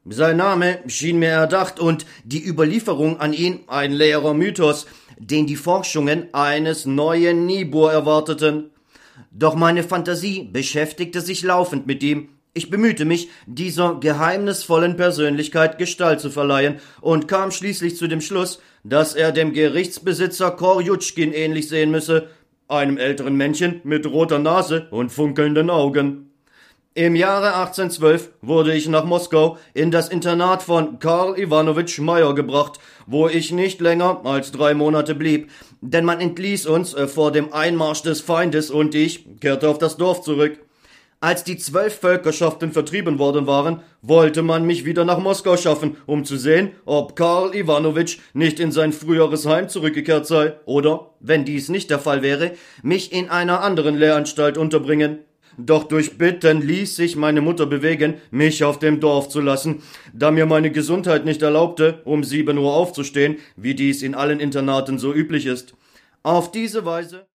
Sein Name schien mir erdacht und die Überlieferung an ihn ein leerer Mythos, den die Forschungen eines neuen Niebuhr erwarteten. Doch meine Fantasie beschäftigte sich laufend mit ihm. Ich bemühte mich, dieser geheimnisvollen Persönlichkeit Gestalt zu verleihen und kam schließlich zu dem Schluss, dass er dem Gerichtsbesitzer Korjutschkin ähnlich sehen müsse, einem älteren Männchen mit roter Nase und funkelnden Augen. Im Jahre 1812 wurde ich nach Moskau in das Internat von Karl Iwanowitsch Meyer gebracht, wo ich nicht länger als 3 Monate blieb, denn man entließ uns vor dem Einmarsch des Feindes und ich kehrte auf das Dorf zurück. Als die 12 Völkerschaften vertrieben worden waren, wollte man mich wieder nach Moskau schaffen, um zu sehen, ob Karl Iwanowitsch nicht in sein früheres Heim zurückgekehrt sei oder, wenn dies nicht der Fall wäre, mich in einer anderen Lehranstalt unterbringen. Doch durch Bitten ließ sich meine Mutter bewegen, mich auf dem Dorf zu lassen, da mir meine Gesundheit nicht erlaubte, um 7 Uhr aufzustehen, wie dies in allen Internaten so üblich ist. Auf diese Weise